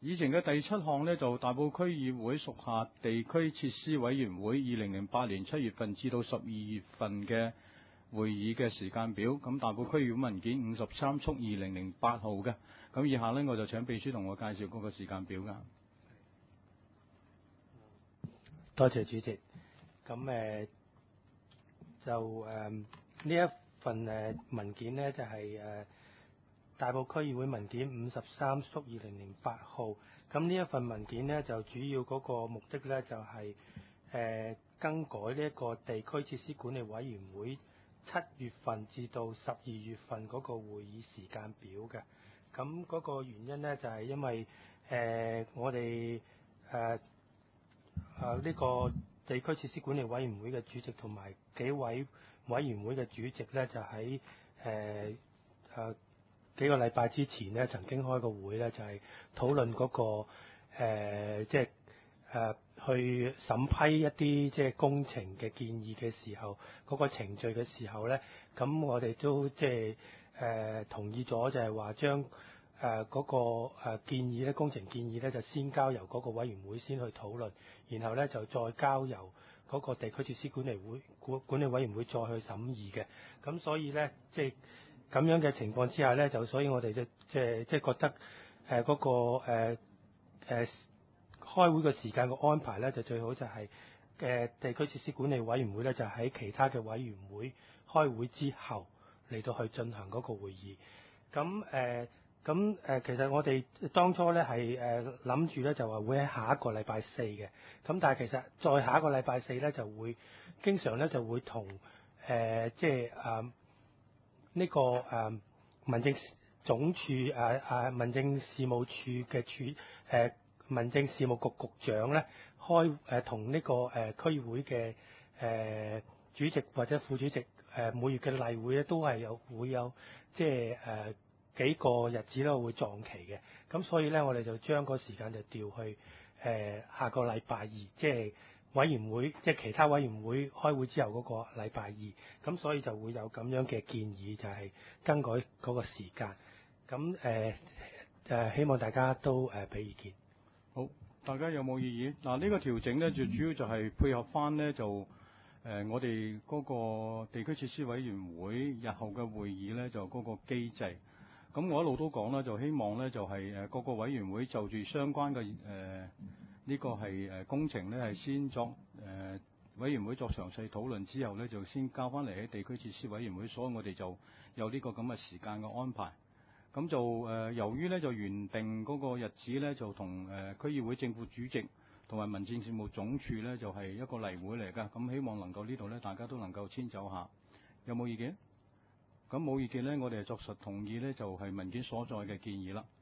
議程嘅第7項呢，就大埔區議會屬下地區設施委員會2008年7月份至到12月份嘅會議嘅時間表。咁大埔區議會文件53/2008號嘅。咁以下呢，我就請秘書同我介紹嗰個時間表㗎。 多謝主席。咁呢一份文件呢，就係大埔區議會文件53/2008號。咁呢一份文件呢，就主要嗰個目的呢，就係更改呢一個地區設施管理委員會7月份至到12月份嗰個會議時間表嘅。咁嗰個原因呢，就係因為我哋呢個地區設施管理委員會嘅主席同埋幾位委員會嘅主席呢，就喺幾個禮拜之前呢，曾經開個會呢，就係討論嗰個去審批一啲即係工程嘅建議嘅時候，嗰個程序嘅時候呢，咁我哋都同意咗，就係話將嗰個建議咧，工程建議咧，就先交由嗰個委員會先去討論，然後咧就再交由嗰個地區設施管理委員會再去審議嘅。咁所以咧，即係咁樣嘅情況之下咧，就所以我哋即係覺得嗰個開會嘅時間嘅安排咧，就最好就係地區設施管理委員會咧，就喺其他嘅委員會開會之後嚟到去進行嗰個會議。其實我哋當初咧係諗住咧就話會喺下一個禮拜4嘅，咁但係其實再下一個禮拜4咧就會經常咧就會同呢個民政總署民政事務處嘅民政事務局局長咧同呢個區議會嘅主席或者副主席每月嘅例會咧都係會有幾個日子咧會撞期嘅，咁所以咧我哋就將個時間就調去下個禮拜2，即係委員會即係其他委員會開會之後嗰個禮拜2，咁所以就會有咁樣嘅建議，就係更改嗰個時間。咁希望大家都俾意見。 好，大家有冇異議？嗱，呢個調整咧，最主要就係配合翻呢，就我哋嗰個地區設施委員會日後嘅會議咧，就嗰個機制。咁我一路都講啦，就希望咧就係各個委員會就住相關嘅呢個係工程咧係先作委員會作詳細討論之後咧，就先交翻嚟喺地區設施委員會，所以我哋就有呢個咁嘅時間嘅安排。咁就由於咧就原定嗰個日子咧就同區議會正副主席同埋民政事務總署咧就係一個例會嚟㗎。咁希望能夠呢度咧大家都能夠遷就下，有冇意見？咁冇意見咧，我哋作實同意咧，就係文件所在嘅建議啦。